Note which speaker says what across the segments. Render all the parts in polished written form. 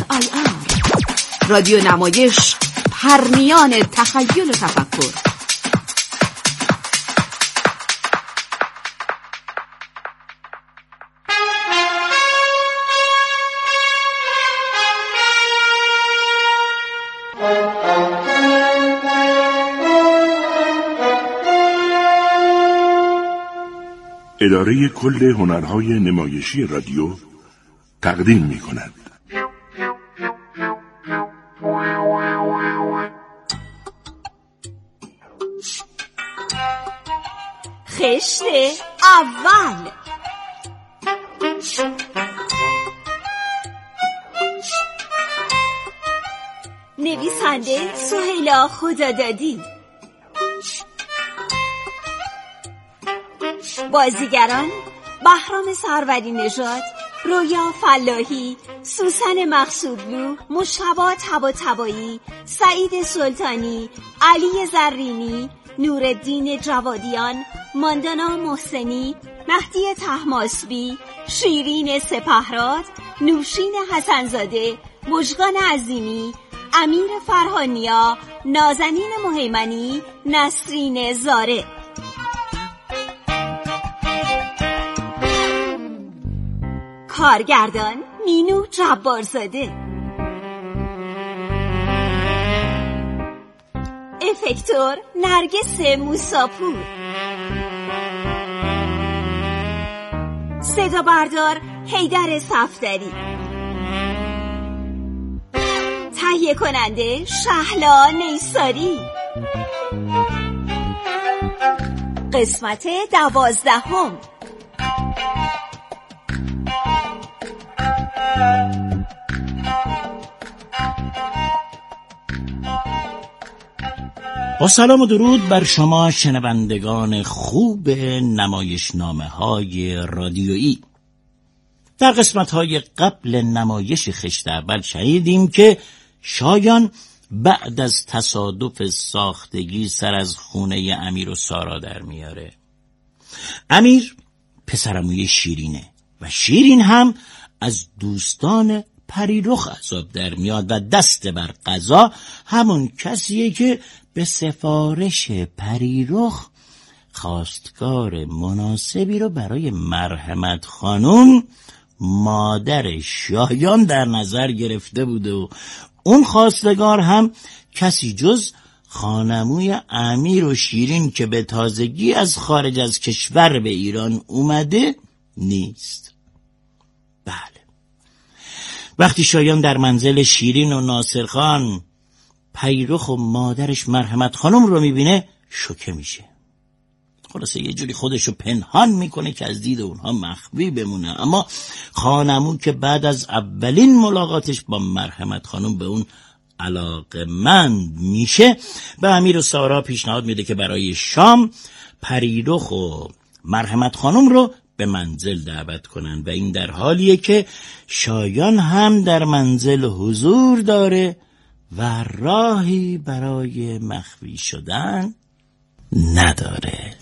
Speaker 1: RSIR رادیو نمایش پرمیان تخیل و تفکر.
Speaker 2: اداره کل هنرهای نمایشی رادیو تقدیم می‌کند.
Speaker 1: خشت اول. نویسنده سهیلا خدادادی. بازیگران بهرام سروری نژاد، رویا فلاحی، سوسن مقصودلو، مجتبی طباطبایی، سعید سلطانی، علی زرینی، نورالدین جوادیان، ماندانا محسنی، مهدی طهماسبی، شیرین سپهراد، نوشین حسنزاده، مژگان عظیمی، امیر فرهانیا، نازنین مهیمنی، نسرین زاره. کارگردان مینو جبارزاده. افکتور نرگس موساپور. صدا بردار حیدر صفدری. تهیه کننده شهلا نیساری. قسمت 12.
Speaker 3: با سلام و درود بر شما شنوندگان خوب نمایشنامه‌های رادیویی. در قسمت‌های قبل نمایش خشت اول شنیدیم که شایان بعد از تصادف ساختگی سر از خونه امیر و سارا در میاره. امیر پسرعموی شیرینه و شیرین هم از دوستان پریرخ عذاب در میاد و دست بر قضا همون کسیه که به سفارش پریرخ خواستگار مناسبی رو برای مرحمت خانم مادر شایان در نظر گرفته بوده و اون خواستگار هم کسی جز خانموی امیر و شیرین که به تازگی از خارج از کشور به ایران اومده نیست. بله، وقتی شایان در منزل شیرین و ناصر خان پریرخ و مادرش مرحمت خانم رو میبینه شوکه میشه. خلاصه یه جوری خودشو پنهان میکنه که از دید اونها مخفی بمونه، اما خانمو که بعد از اولین ملاقاتش با مرحمت خانم به اون علاقه‌مند میشه، به امیر و سارا پیشنهاد میده که برای شام پریرخ و مرحمت خانم رو به منزل دعوت کنن و این در حالیه که شایان هم در منزل حضور داره و راهی برای مخفی شدن نداره.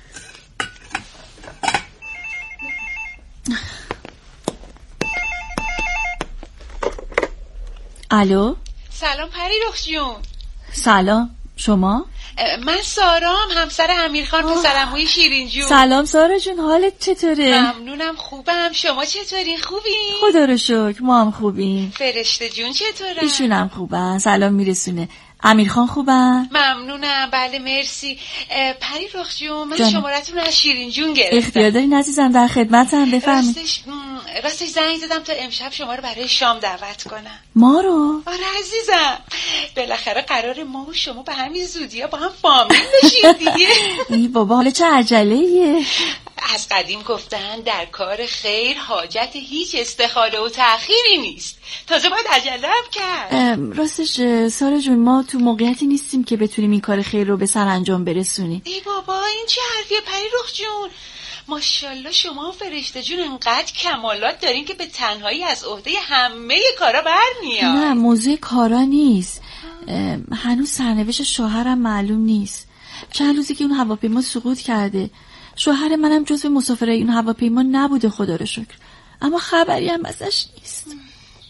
Speaker 4: الو.
Speaker 5: سلام پریرخ جون.
Speaker 4: سلام، شما؟
Speaker 5: من سارام، همسر امیرخان پسرعموی شیرین جون.
Speaker 4: سلام سارا جون، حالت چطوره؟
Speaker 5: ممنونم، خوبم. شما چطورین؟ خوبین؟
Speaker 4: خدا رو شکر ما هم خوبیم.
Speaker 5: فرشته جون چطورن؟
Speaker 4: ایشون هم خوبن، سلام میرسونه. امیرخان خوبن؟
Speaker 5: ممنونم، بله مرسی. پریرخ جون، من شمارتون از شیرین جون گرفتم.
Speaker 4: اختیار دارین عزیزم، در خدمتم، بفرمایید.
Speaker 5: راستش زنگ زدم تا امشب شما رو برای شام دعوت کنم.
Speaker 4: ما رو؟
Speaker 5: آره عزیزم، بالاخره قرار ما و شما به همین زودی‌ها با هم فامیل بشیم دیگه.
Speaker 4: ای بابا، حالا چه عجله‌ایه؟
Speaker 5: از قدیم گفتن در کار خیر حاجت هیچ استخاره و تأخیری نیست، تازه باید عجله هم کرد.
Speaker 4: راستش سارا جون، ما تو موقعیتی نیستیم که بتونیم این کار خیر رو به سرانجام برسونیم.
Speaker 5: ای بابا، این چه حرفیه پریرخ جون؟ ماشاءالله شما فرشته جون انقدر کمالات دارین که به تنهایی از عهده همه کارا برمیاد.
Speaker 4: نه، موضوع کارا نیست. هنوز سرنوشت شوهرم معلوم نیست. چند روزی که اون هواپیما سقوط کرده. شوهر منم جزو مسافرای اون هواپیما نبوده خدا رو شکر، اما خبری هم ازش نیست.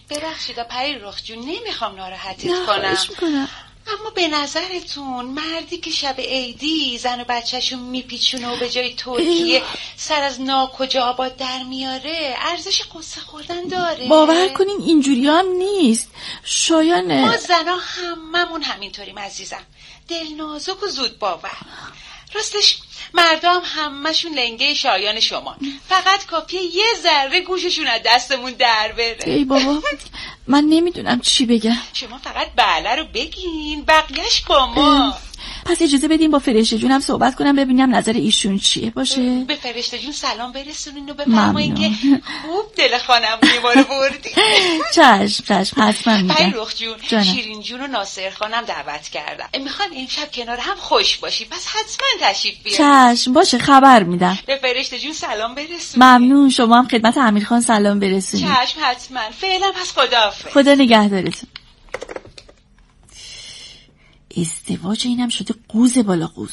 Speaker 5: ببخشید پری رخ جون، نمیخوام ناراحتت کنم. اما به نظرتون مردی که شب عیدی زن و بچه‌شون میپیچونه و به جای ترکیه سر از ناکجا آباد در میاره ارزش قصه خوردن داره؟
Speaker 4: باور کنین اینجوری هم نیست. شایان
Speaker 5: ما زنا هممون همینطوریم عزیزم، دل نازک و زود باور. راستش مردم همشون لنگه شایان شما، فقط کافیه یه ذره گوششون از دستمون در بره.
Speaker 4: ای بابا من نمیدونم چی بگم.
Speaker 5: شما فقط بله رو بگین، بقیهش با ما.
Speaker 4: پس اجازه بدیم با فرشته جونم صحبت کنم ببینم نظر ایشون چیه. باشه؟
Speaker 5: به فرشته جون سلام برسونین و بفرمایین که خوب دل خانم میواره بردی.
Speaker 4: چشم حتما میگم.
Speaker 5: پری رخ جون، شیرین جون و ناصر خانم دعوت کردم، میخوان امشب کنار هم خوش باشی، پس حتما تشریف بیارید.
Speaker 4: چشم باشه، خبر میدم.
Speaker 5: به فرشته جون سلام برسونین.
Speaker 4: ممنون. شما هم خدمت امیرخان سلام برسونید.
Speaker 5: چشم حتما. فعلا پس خداحافظ.
Speaker 4: خدا نگهدارتون. ازدواج اینم شده قوز بالا قوز.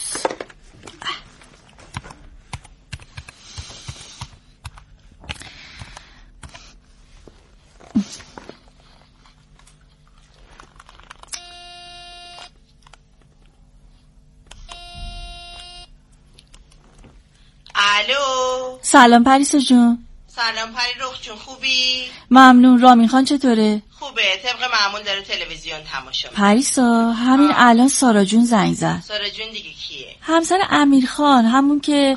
Speaker 6: الو.
Speaker 4: سلام پریسا جون.
Speaker 6: سلام پری رخ جون، خوبی؟
Speaker 4: ممنون. رامین خان چطوره؟
Speaker 6: خوبه، طبق معمول داره تلویزیون تماشا میکنه.
Speaker 4: پریسا همین الان سارا جون زنگ زد.
Speaker 6: سارا جون دیگه کیه؟
Speaker 4: همسر امیرخان، همون که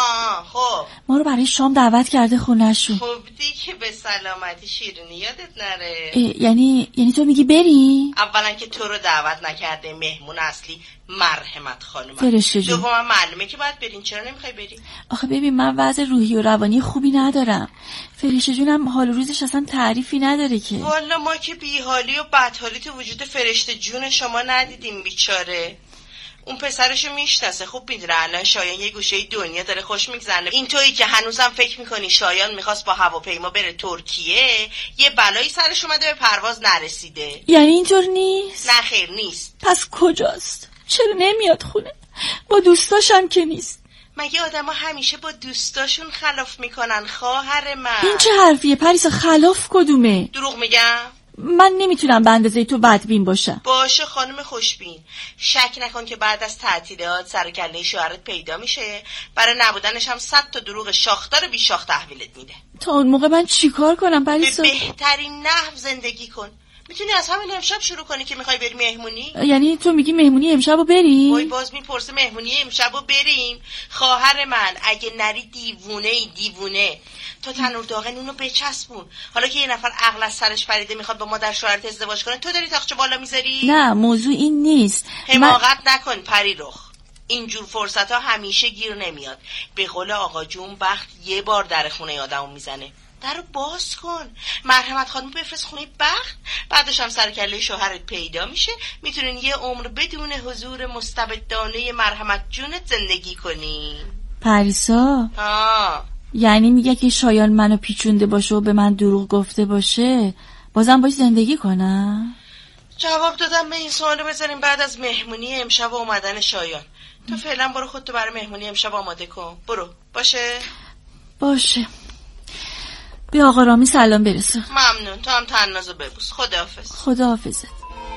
Speaker 6: خب
Speaker 4: ما رو برای شام دعوت کرده خونه‌شون.
Speaker 6: خب دیگه به سلامتی شیرینی، یادت نره.
Speaker 4: یعنی تو میگی بریم؟
Speaker 6: اولا که تو رو دعوت نکرده مهمون اصلی مرحمت خانم.
Speaker 4: فرشته جون.
Speaker 6: دوما معلومه که باید برین، چرا نمیخوای بری؟
Speaker 4: آخه ببین من وضع روحی و روانی خوبی ندارم. فرشته جونم حال روزش اصلا تعریفی نداره که.
Speaker 6: والا ما که بیحالی و بدحالی تو وجود فرشته جون شما ندیدیم بیچاره. اون پسرشو میشناسه، خوب میدونه الان شایان یه گوشه دنیا داره خوش میگذره. این تویی که هنوزم فکر میکنی شایان میخواست با هواپیما بره ترکیه، یه بلایی سرش اومده به پرواز نرسیده.
Speaker 4: یعنی اینطور نیست؟
Speaker 6: نه خیر نیست.
Speaker 4: پس کجاست؟ چرا نمیاد خونه؟ با دوستاشم که نیست.
Speaker 6: مگه آدم ها همیشه با دوستاشون خلاف میکنن خواهر من؟
Speaker 4: این چه حرفیه پریسا؟ خلاف کدومه؟
Speaker 6: دروغ میگم؟
Speaker 4: من نمیتونم به اندازه تو بدبین باشم.
Speaker 6: باشه خانم خوشبین، شک نکن که بعد از تعطیلات سر و کله شوهرت پیدا میشه، برای نبودنش هم 100 تا دروغ شاخدار بی شاخ تحویلت میده.
Speaker 4: تا اون موقع من چیکار کنم پریسا؟
Speaker 6: به بهترین نحو زندگی کن. میتونی از همین امشب شروع کنی که میخوای بری مهمونی؟
Speaker 4: یعنی تو میگی مهمونی امشبو بریم؟
Speaker 6: وای باز میپرسه مهمونی امشبو بریم؟ خواهر من اگه نری دیوونه. تو تنور داغن اونو بچسبون. حالا که یه نفر عقل از سرش پریده میخواد با مادر شوهرت ازدواج کنه، تو داری تاقچه بالا میذاری؟
Speaker 4: نه موضوع این نیست.
Speaker 6: حماقت نکن پری رخ، اینجور فرصت ها همیشه گیر نمیاد. به قول آقا جون بخت یه بار در خونه آدمو میزنه. درو باز کن، مرحمت خانم بفرست خونه بخت، بعدش هم سر کله شوهرت پیدا میشه، میتونین یه عمر بدون حضور مستبدانه مرحمت جونت زندگی کنی.
Speaker 4: پریسا یعنی میگه که شایان منو پیچونده باشه و به من دروغ گفته باشه بازم باش زندگی کنم؟
Speaker 6: جواب دادم به این سوالو بذاریم بعد از مهمونی امشب و اومدن شایان. تو فعلا برو خودتو برای مهمونی امشب آماده کن. برو. باشه.
Speaker 4: به آقا رامی سلام برسون.
Speaker 6: ممنون. تو هم تنازو ببوس. خداحافظ.
Speaker 4: خداحافظت.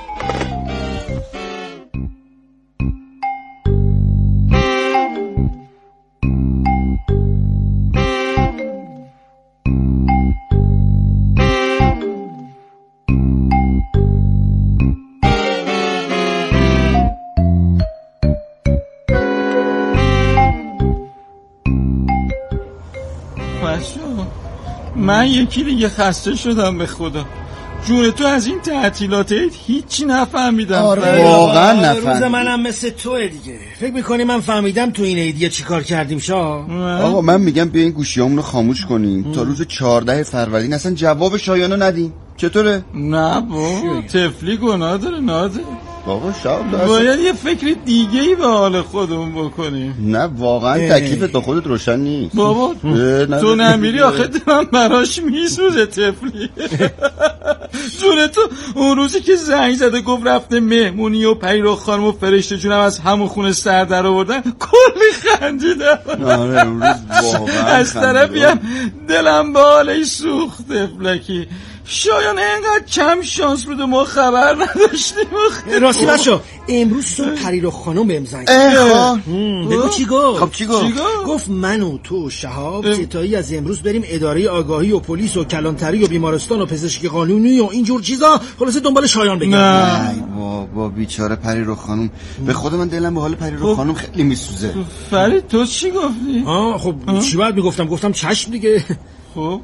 Speaker 3: من یکی دیگه خسته شدم به خدا. جون تو از این تعطیلات هیچی نفهمیدم.
Speaker 7: آره
Speaker 8: واقعا نفهمیدم.
Speaker 7: روز منم مثل توه دیگه. فکر میکنی من فهمیدم تو این عیدیه چی کار کردیم شاه؟
Speaker 8: آقا من میگم بیا این گوشیامون رو خاموش کنیم تا روز 14 فروردین اصلا جواب شایانو ندیم. چطوره؟
Speaker 3: نه بابا طفلی گناه داره نازه.
Speaker 8: بابا شاب
Speaker 3: باید یه فکر دیگه ای به حال خودمون بکنیم.
Speaker 8: نه واقعا تکلیفت با خودت روشن نیست
Speaker 3: بابا. تو نمیری آخه دلم براش میسوزه طفلی. جون تو اون روزی که زنگ زده گفت رفته مهمونی و پیرو خانم و فرشته جونم از همون خونه سر در آوردن، کلی خندیدم.
Speaker 8: آره اون روز واقعا
Speaker 3: از طرفی هم دلم به حالش سوخت طفلکی.
Speaker 9: شایان اینقدر کم شانس بود و ما خبر نداشتیم.
Speaker 7: راستی بچه امروز صبح پریرخ خانم بهم زنگ بگو چی گفت؟
Speaker 8: خب چی گفت؟
Speaker 7: گفت من و تو و شهاب ستایی از امروز بریم اداره آگاهی و پلیس و کلانتری و بیمارستان و پزشکی قانونی و اینجور چیزا، خلاصه دنبال شایان بگم.
Speaker 8: نه بابا بیچاره پریرخ خانم، به خود من دلم به حال پریرخ خانم خیلی میسوزه.
Speaker 9: فرید تو چی گفتی؟
Speaker 7: خب چی باید میگفتم؟ گفتم چشم دیگه.
Speaker 9: خب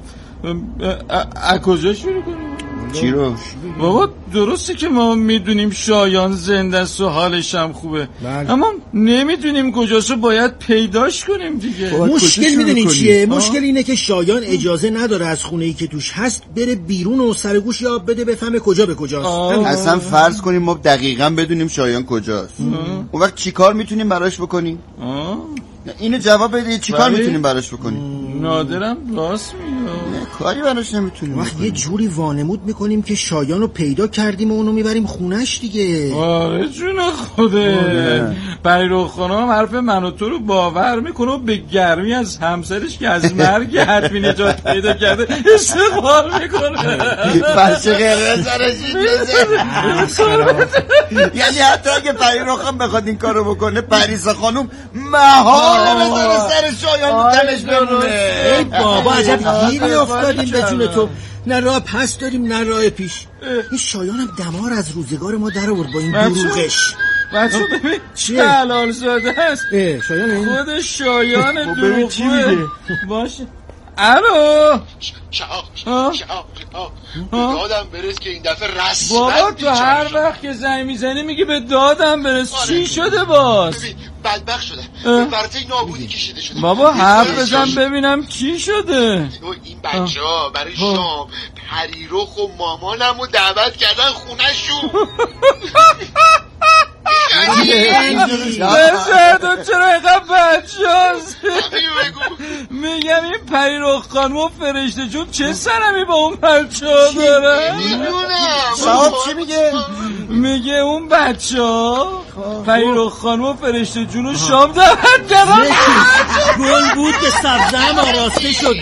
Speaker 9: از کجا شروع کنیم؟
Speaker 8: چی رو؟
Speaker 9: بابا درسته که ما میدونیم شایان زنده است و حالش هم خوبه، اما نمیدونیم کجاست و باید پیداش کنیم دیگه.
Speaker 7: مشکل میدونین چیه؟ مشکل اینه که شایان اجازه نداره از خونه‌ای که توش هست بره بیرون و سرگوش یاب بده بفهمه کجا به کجاست.
Speaker 8: اصلا فرض کنیم ما دقیقاً بدونیم شایان کجاست، اون وقت چیکار میتونیم براش بکنیم؟ اینو جواب بده، چیکار میتونیم براش بکنیم؟
Speaker 9: نادرم راست میگه،
Speaker 8: کاری براش نمیتونیم.
Speaker 7: وقت یه جوری وانمود میکنیم که شایانو پیدا کردیم و اونو میبریم خونش دیگه.
Speaker 9: آره جون خوده. پریرخ خانم حرف من و تو رو باور میکنه و به گرمی از همسرش که از مرگ حتمی نجات پیدا کرده استقبال میکنه.
Speaker 8: فرشه غیره سرش یعنی حتی اگه پریرخ خانم بخواد این کارو بکنه، پریسا خانم محاله بذاره سر شایان تنش بمونه.
Speaker 7: ای بابا عجب گیری افتادیم به جون تو. نه راه پس داریم نه راه پیش. این شایانم دمار از روزگار ما در آورد با این دروغش.
Speaker 9: بچه ببین چیه؟ حلال زاده هست.
Speaker 7: شایان
Speaker 9: خود شایان دروغه. باشه الو
Speaker 10: شهاب دادم برس که این دفعه رسما.
Speaker 9: بابا تو هر وقت که زنگ میزنی میگی به دادم برس. چی شده باز؟
Speaker 10: ببین بدبخت شدم، برته نابودی کشیده شده.
Speaker 9: بابا حرف بزن ببینم چی شده.
Speaker 10: این بچه ها برای شام پریرخ و مامانمو دعوت کردن خونه‌شون.
Speaker 9: بزرد چرا اینقدر بچه هست؟ میگم این پریرخ خانم و فرشته جون چه سرمی با اون بچه ها دارن؟
Speaker 8: صاحب چی میگه؟
Speaker 9: میگه اون بچه ها پریرخ خانم و فرشته جون رو شام دعوت کردن.
Speaker 7: گل بود به سبزه هم آراسته شد.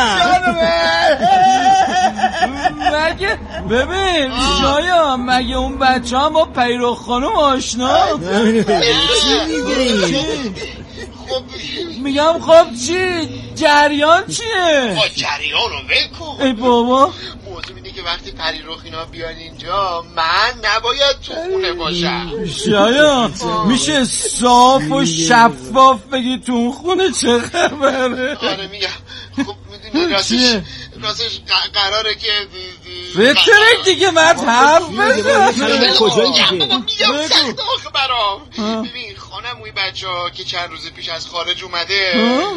Speaker 9: مگه ببین شایان، مگه اون بچه ها با پریرخ خانم آشنا؟ میگم خب چی؟ جریان چیه؟
Speaker 10: جریان رو ول کن.
Speaker 9: ای بابا
Speaker 10: موضوع اینه که وقتی پریرخ اینا بیان اینجا من نباید تو خونه باشم.
Speaker 9: شایان میشه صاف و شفاف بگی تو اون خونه چه خبره؟
Speaker 10: آره میگم. خب میدونی راستش قراره که
Speaker 9: بترک دیگه مرد حرف بزن.
Speaker 7: کجایی دیگه؟
Speaker 10: میگم سخت آخه برام. ببین خانموی بچه ها که چند روز پیش از خارج اومده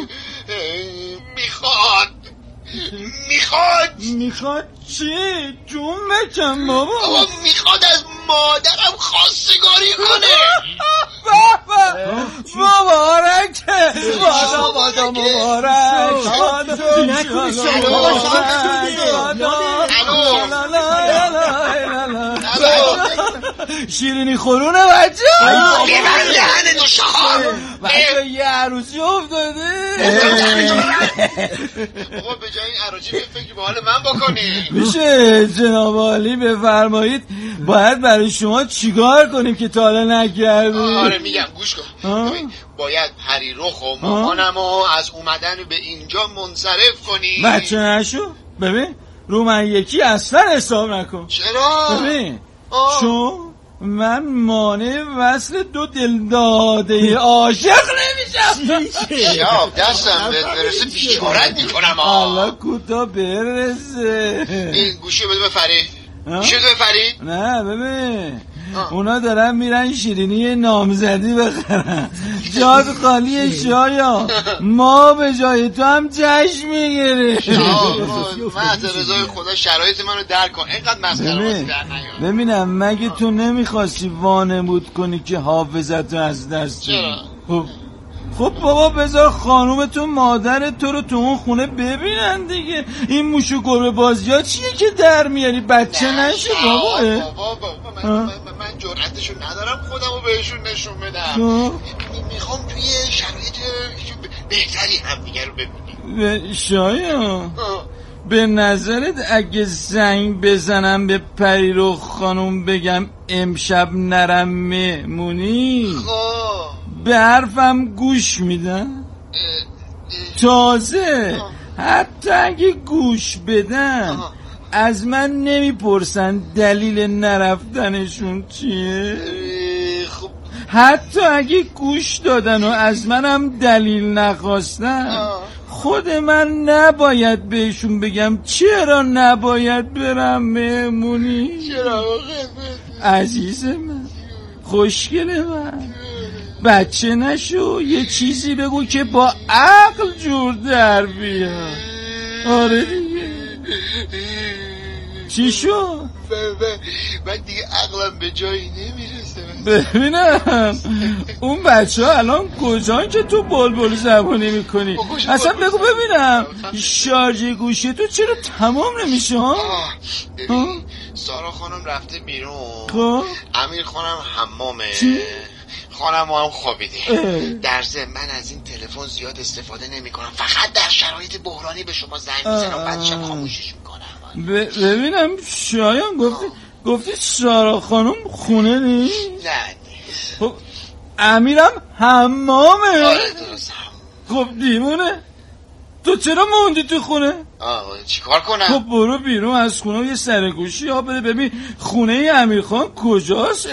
Speaker 9: میخواد چی؟ جون بکن بابا.
Speaker 10: میخواد از مادرم خواستگاری کنه.
Speaker 9: مبارکه بادا مبارک.
Speaker 7: نکنی
Speaker 9: شیرینی خورونه بچه
Speaker 10: ببند دهن تو شهاب.
Speaker 9: بچه یه عروسی افتاده.
Speaker 10: بابا به جای این عراجی فکر به حال من بکنی.
Speaker 9: میشه جناب عالی بفرمایید باید برای شما چیکار کنیم که تا حالا نکردیم؟
Speaker 10: آره میگم گوش کن. باید پریرخ و مامانمو از اومدن به اینجا منصرف کنی.
Speaker 9: بچه نشو. ببین رو من یکی اصلا حساب نکن.
Speaker 10: چرا؟
Speaker 9: ببین چون من مانع وصل دو دلداده عاشق نمیشم.
Speaker 10: شهاب دستم برسه بیچارت میکنم.
Speaker 9: حالا کوتا برسه.
Speaker 10: این گوشی بده به فرید. گوشی بده به فرید.
Speaker 9: نه ببین اونا دارن میرن شیرینی نامزدی بخرن. جاد خالی شایان. ما به جای تو هم جشن میگیریم.
Speaker 10: من از رضای خدا شرایط منو درک کن. اینقدر مسخره بازی در نیار.
Speaker 9: ببینم مگه تو نمیخواستی وانمود کنی که حافظتو از دست بدی؟ خب بابا بذار خانومتون مادر تو رو تو اون خونه ببینن دیگه. این موشو گربه بازی ها چیه که در میاری؟ بچه نشه بابا.
Speaker 10: من جرأتشو ندارم خودمو بهشون نشون بدم. میخوام توی شرایط بهتری همدیگه رو ببینیم.
Speaker 9: شایان به نظرت اگه زنگ بزنم به پریرخ خانم بگم امشب نرم مهمونی به حرفم گوش میدن؟ تازه حتی اگه گوش بدن از من نمیپرسن دلیل نرفتنشون چیه؟ حتی اگه گوش دادن و از منم دلیل نخواستن خود من نباید بهشون بگم چرا نباید برم مهمونی؟
Speaker 10: چرا
Speaker 9: عزیز من، خوشگل من، بچه نشو، یه چیزی بگو که با عقل جور در بیاد. آره دیگه. چی شو؟
Speaker 10: من دیگه عقلم به جایی نمیرسه.
Speaker 9: ببینم اون بچه ها الان کجان که تو بلبل زبونی میکنی؟ اصلا بگو ببینم شارژ گوشی تو چرا تمام نمیشه ها؟
Speaker 10: ببین سارا خانم رفته بیرون،
Speaker 9: خب
Speaker 10: امیر خانم حمامه، خانم هم خوابیده. در ضمن من از این تلفن زیاد استفاده نمی کنم، فقط در شرایط بحرانی به شما زنگ میزنم و بعدشم خاموشش میکنم.
Speaker 9: ببینم شایان گفتی سارا خانم خونه نیست؟
Speaker 10: نه
Speaker 9: خب امیرم حمامه؟
Speaker 10: آره درست
Speaker 9: خب دیوونه تو چرا موندی تو خونه؟
Speaker 10: چی کار کنم؟
Speaker 9: خب برو بیرون از خونه یه سرگوشی ها بده ببین خونه امیر خان کجاست؟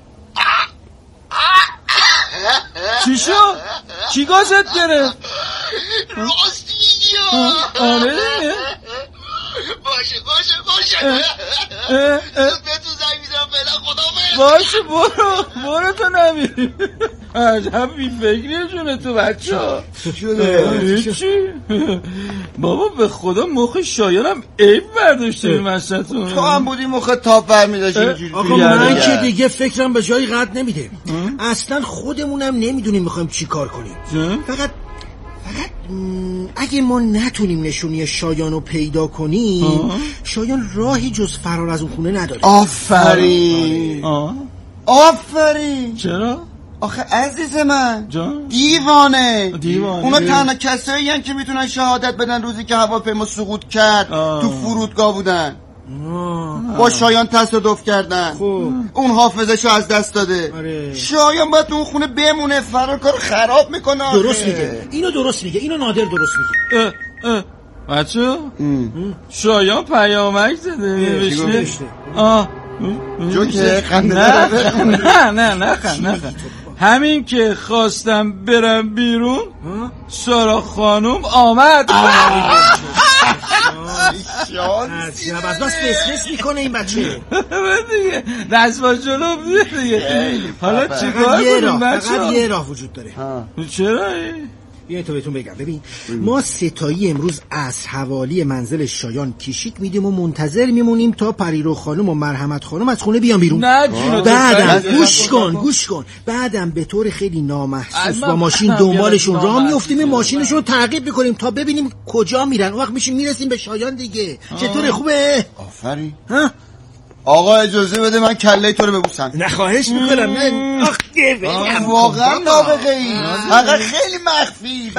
Speaker 9: چی شو؟ چی گازت گرفت؟
Speaker 10: راست میگی؟
Speaker 9: آره
Speaker 10: باشه بهتون زنگ میزنم فعلا خدا
Speaker 9: باشه برو تو نمیری. عجب بی فکریه جونه تو بچه ها. چی؟ بابا به خدا مخ شایانم عیب برداشته این وسطون.
Speaker 8: تو هم بودی مخ تاپ برمیداشت اینجوری.
Speaker 7: آقا من که دیگه فکرم به جایی قد نمیده. اصلا خودمونم نمیدونیم میخوایم چی کار کنیم. فقط اگه ما نتونیم نشونی شایانو پیدا کنیم شایان راهی جز فرار از اون خونه نداره.
Speaker 8: آفرین.
Speaker 9: چرا؟
Speaker 8: آخه عزیز من دیوانه. اونا تنها کسایی هن که میتونن شهادت بدن روزی که هواپیما سقوط کرد تو فرودگاه بودن. با شایان تصادف کردن. اون حافظشو از دست داده. شایان باید اون خونه بمونه، فرار کار خراب میکنه.
Speaker 7: درست میگه، اینو درست میگه، اینو نادر درست میگه.
Speaker 9: بچه شایان پیامک زده نوشته
Speaker 8: جوکه خنده
Speaker 9: نه همین که خواستم برم بیرون سارا خانم آمد.
Speaker 7: از بس فسفس میکنه این بچه
Speaker 9: دیگه دست با جلو دیگه. حالا چیکار کنیم بچه؟
Speaker 7: فقط یه راه وجود داره.
Speaker 9: چرا؟
Speaker 7: بیاین تا بهتون بگم. ببین ما ستایی امروز از حوالی منزل شایان کشیک میدیم و منتظر میمونیم تا پریرو خانم و مرحمت خانم از خونه بیان بیرون. بعدم گوش کن بعدم به طور خیلی نامحسوس با ماشین دنبالشون راه میافتیم، ماشینشون رو تعقیب میکنیم تا ببینیم کجا میرن. اون وقت میرسیم به شایان دیگه. چطوره؟ خوبه؟
Speaker 8: آفرین. آقا اجازه بده من کله تو رو ببوسم.
Speaker 7: نه خواهش میکنم. نه
Speaker 8: واقعا نابغه ای. آقا خیلی مخفی.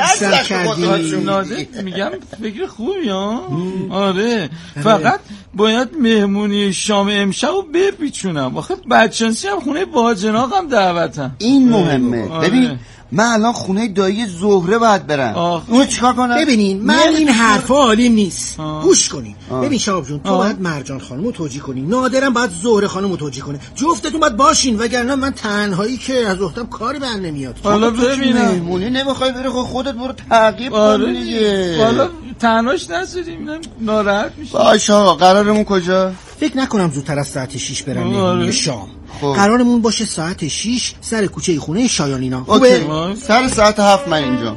Speaker 9: میگم فکر خوبی ها. آره فقط باید مهمونی شام امشب رو بپیچونم. آخه بدشانسی هم خونه باجناقم دعوتم.
Speaker 8: این مهمه. ببین من الان خونه دایی زهره باید برم. اونو چیکار کنم؟
Speaker 7: ببینین من این حرفا عالیم نیست. گوش کنین. ببین شهاب جون تو باید مرجان خانمو توجیه کنی، نادرم باید زهره خانمو توجیه کنه. جفتتون باید باشین وگرنه من تنهایی که از وقتم کاری بر نمیاد.
Speaker 9: حالا ببینم
Speaker 8: مهمونی نمیخوای بری خودت برو تعقیب کن دیگه.
Speaker 9: حالا تنهاش نذاریم ناراحت میشه.
Speaker 8: باشه آقا قرارمون کجا؟
Speaker 7: فکر نکنم زودتر از ساعت 6 برم مهمونی شام. قرارمون باشه ساعت 6 سر کوچه خونه شایانینا. خوبه؟
Speaker 8: سر ساعت 7 من اینجا.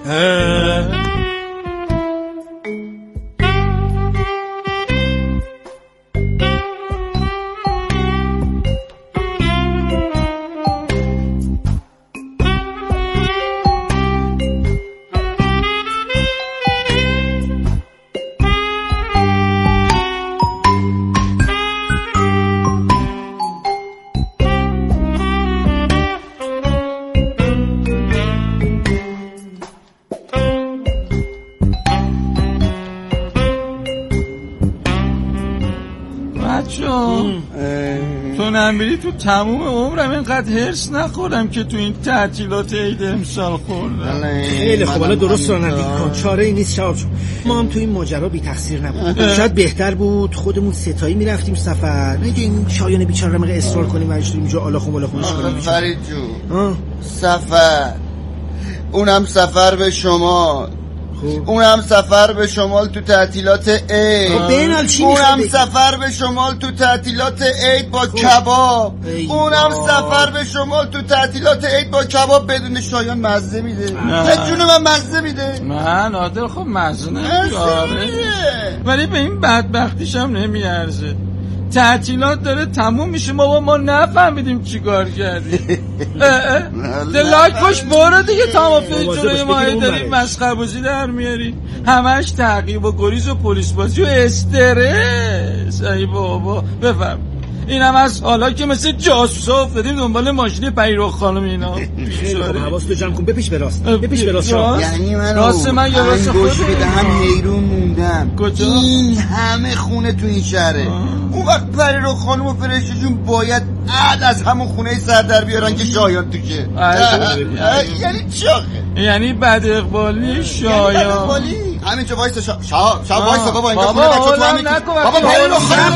Speaker 9: تو نمیری تو تموم عمرم اینقدر هرس نخورم که تو این تعطیلات عید امسال خوردم.
Speaker 7: خیلی خوب، حالا درست رانندگی کن، چاره ای نیست شهاب جون. ما هم تو این ماجرا بی تقصیر نبود. شاید بهتر بود خودمون ستایی میرفتیم سفر، نه این شایان بیچاره رو اصرار کنیم و اینجا آلاخون بالاخونش کنیم.
Speaker 8: فرید جون سفر، اونم سفر به شمال، اونم سفر به شمال تو تعطیلات عید، اونم سفر به شمال تو تعطیلات عید با کباب، اونم سفر به شمال تو تعطیلات عید با کباب بدون شایان مزه میده. جون من مزه میده.
Speaker 9: من نادر خب مزه نمیده، ولی به این بدبختیش هم نمیارزه. تعطیلات داره تموم میشه، ما نفهمیدیم چی کار کردیم. دلاک باش برو دیگه، تمافه جلوی ما داری مسخره بازی در میاری، همش تعقیب و گریز و پلیس بازی و استرس. ای بابا بفهم این هم از حالا که مثل جاسوسا افتادیم دنبال ماشین پیرو خانم اینا.
Speaker 7: حواس تو جمع کن، بپیش به راست، بپیش به راست.
Speaker 8: یعنی من راست من یا راست خودم هم حیرون موندم. کجا؟ این همه خونه تو این شهره، اون وقت پیرو خانم و فرشته جون باید عد از همون خونه سر در بیارن که شایان توشه. یعنی چاخه،
Speaker 9: یعنی بد اقبالی شایان.
Speaker 8: همینجا وایسا شهاب وایسا بابا، اینجا خونه بچه تو همین بابا پیرو خانم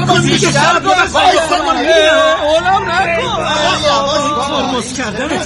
Speaker 9: اولم نکن.
Speaker 7: ترمز کردنه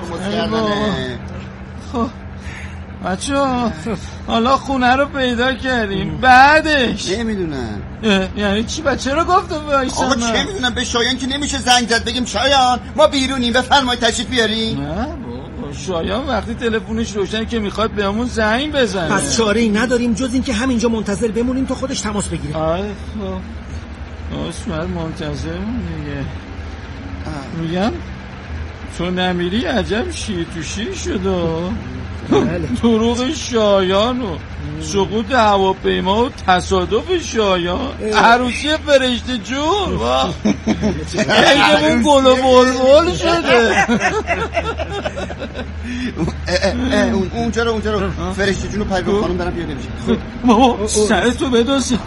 Speaker 9: خب بچه حالا خونه رو پیدا کردیم، بعدش
Speaker 8: نمیدونم
Speaker 9: یعنی چی؟ بچه رو گفتم
Speaker 8: آقا چه میدونم، به شایان که نمیشه زنگ زد بگیم شایان ما بیرونیم بفرمایید تشریف بیاریم؟
Speaker 9: نه شایان وقتی تلفنش روشن که میخواد بهمون زنگ بزنه.
Speaker 7: پس چاره ای نداریم جز این که همینجا منتظر بمونیم تا خودش تماس بگیره.
Speaker 9: آره خب اسمت منتظرمون دیگه. میگم تو نمیری عجب شیر تو شیر شده. دروغ شایان و سقوط هواپیما و تصادف شایان، عروسی فرشته جون ایگمون گل و بلبل شده.
Speaker 8: اونجا رو فرشته جون و پیرو خانم دارم بیاده میشه.
Speaker 9: بابا سر تو بدازی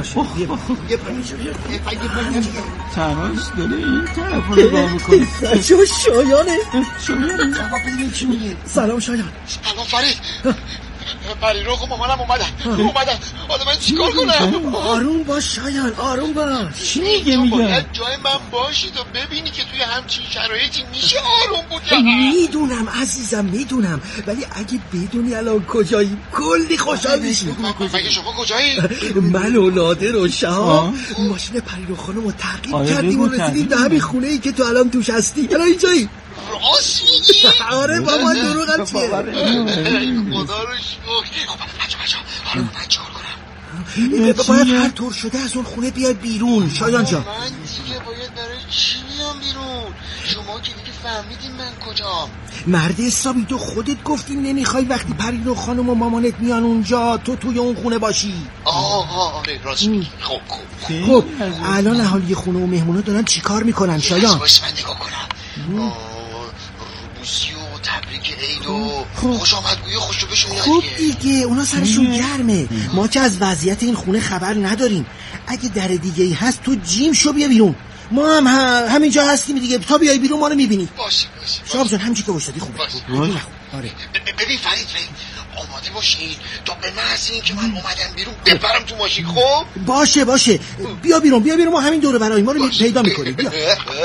Speaker 9: تنهاش داره این طرف رو نگاه میکنی.
Speaker 7: شایانه
Speaker 8: چی میگه؟
Speaker 7: سلام شایان.
Speaker 10: سلام فرید. پریرو خب مامانم اومدن. حالا من چیکار کنم؟
Speaker 7: آروم باش شایان، آروم باش.
Speaker 9: چی میگه؟
Speaker 10: باید جای من باشید و ببینی که توی همچین شرایطی میشه آروم بود.
Speaker 7: میدونم عزیزم میدونم، ولی اگه بدونی الان کجایی کلی خوشحال میشی.
Speaker 10: مگه شما کجایی؟
Speaker 7: من و نادر و شهاب ماشین پریرو خانم رو تعقیب کردیم و رسیدیم به همین خونه ای که تو الان توش هستی. الان اینجایی.
Speaker 10: راست میگی؟
Speaker 7: آره بابا دروغم چیه؟
Speaker 10: خدا رو شکر. خب بچه حالا من چیکار کنم؟
Speaker 7: باید هر طور شده از اون خونه بیای بیرون شایان جان.
Speaker 10: من دیگه باید برای چی بیام بیرون؟ شما که دیگه فهمیدین من کجام.
Speaker 7: مرد حسابی تو خودت گفتی نمیخوای وقتی پریرو خانم و مامانت میان اونجا تو توی اون خونه باشی.
Speaker 10: آره راست میگی.
Speaker 7: خب الان اهالی خونه و مهمونا دارن چیکار میکنن شایان؟
Speaker 10: باش من نگاه کنم. روبوسی و تبریک عید و خوش آمدگویی خوشو بشون.
Speaker 7: خب دیگه اونا سرشون گرمه، ما که از وضعیت این خونه خبر نداریم. اگه در دیگه ای هست تو جیم شو بیا بیرون، ما هم همینجا هستیم دیگه، تا بیای بیرون ما رو میبینی.
Speaker 10: باشه
Speaker 7: شاب جان همینجا که باشدی خوبه.
Speaker 10: آره ببین فرید آماده باشین تا به محض این که من اومدم بیرون بپرم تو ماشین. خب
Speaker 7: باشه بیا بیرون ما همین دوره برای ما رو پیدا میکنیم. بیا.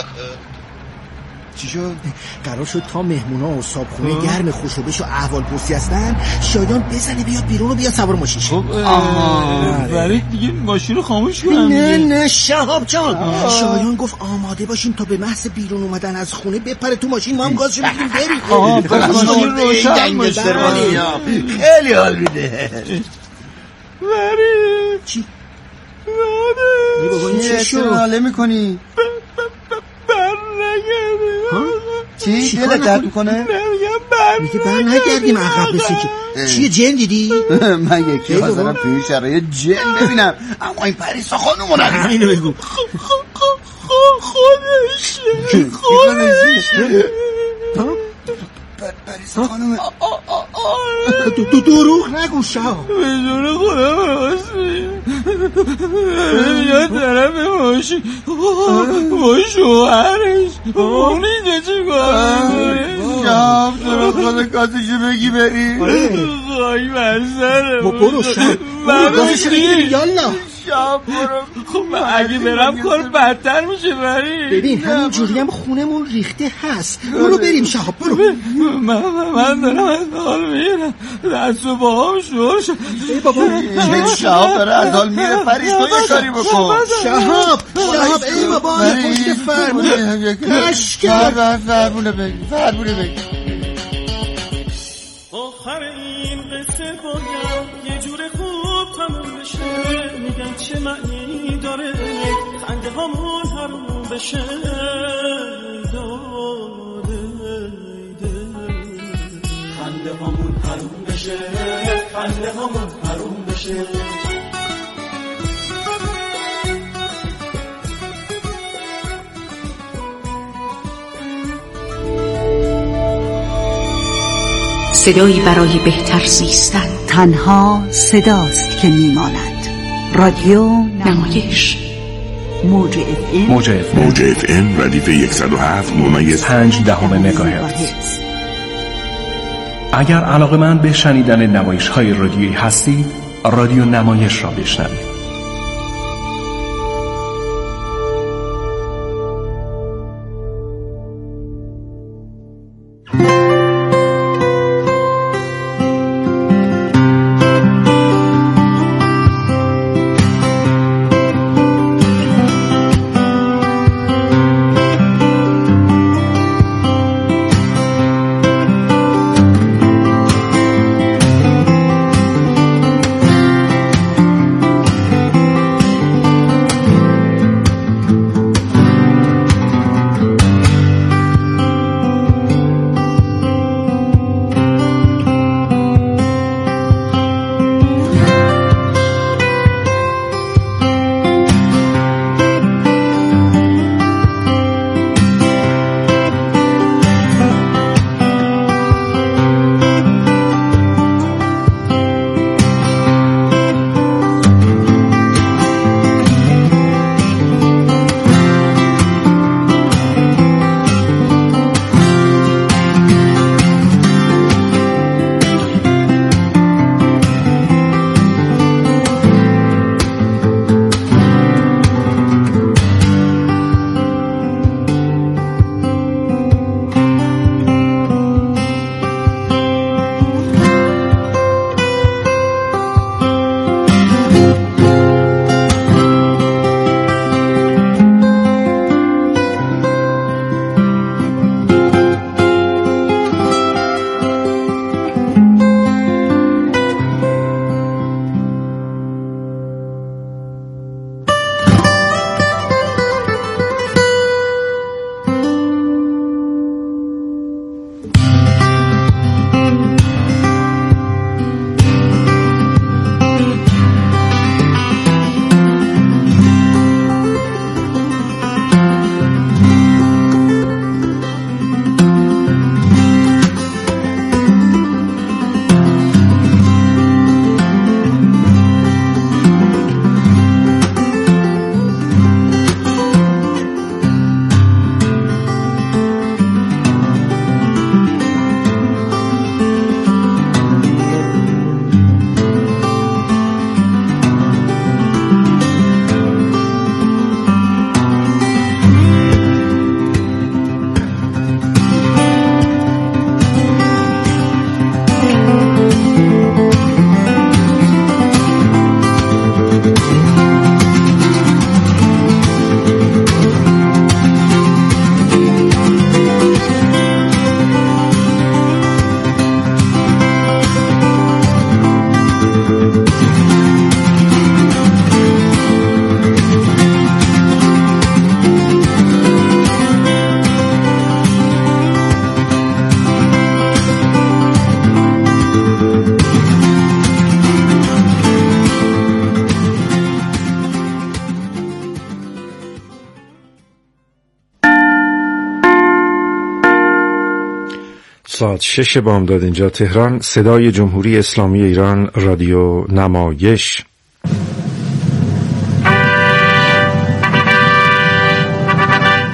Speaker 8: چی شد؟
Speaker 7: قرار شد تا مهمونا و صابخونه گرم خوشو بش و احوال پرسی هستن شایان بزنه بیاد بیرون و بیاد سوار ماشین.
Speaker 9: خب برای دیگه ماشین رو خاموش کنم.
Speaker 7: نه شهاب جان شایان گفت آماده باشیم تا به محض بیرون اومدن از خونه بپره تو ماشین، ما هم گازشو بگیریم بریم.
Speaker 9: ماشین روشن باشه.
Speaker 8: خیلی حال میده.
Speaker 9: بریم
Speaker 7: چی؟
Speaker 8: چی شو حاله میکنی؟ چی؟ دلت درد میکنه؟
Speaker 7: میگه بر نگردیم عقب بسی که چیه جن دیدی؟
Speaker 8: من یکی حاضرم توی این شرایط جن ببینم، اما این پریسا خانومو نبینم.
Speaker 7: اینو بگو
Speaker 9: خودشه
Speaker 8: پریسا خانومه.
Speaker 7: دروغ نگو شهاب.
Speaker 9: به جون خودم یا طرف ماشین با شوهرش اون اینجا چی کنه؟
Speaker 8: شب تو رو خود کاسشو بگی بری
Speaker 9: خواهی برسره
Speaker 7: برو شب کاسشو بگی بری یالا
Speaker 9: شب برو. خب اگه برم کار بدتر میشه بری.
Speaker 7: ببین همین جوری هم خونمون ریخته هست. برو بریم شهاب برو.
Speaker 9: من دارم از حال میرم دست و باهم شور شد.
Speaker 7: ای بابا
Speaker 8: شهاب داره از حال میره پریش تو یه کاری بکن.
Speaker 7: شهاب ای بابا پشت فرمونه
Speaker 8: نشکر فرمونه بگی
Speaker 11: آخر این قصه باید یه جور خوب تموم بشه. میگن چه معنی داره خنده هامون حروم بشه. خنده هامون حروم بشه. خنده هامون حروم بشه.
Speaker 1: صدایی برای بهتر زیستن. تنها صداست که میماند. رادیو نمایش موج اف ام
Speaker 2: ردیف 107.5
Speaker 12: مگاهرتز. اگر علاقه‌مند به شنیدن نمایش‌های رادیویی هستید، رادیو نمایش را بشنوید.
Speaker 13: ساعت 6 بامداد اینجا تهران، صدای جمهوری اسلامی ایران، رادیو نمایش.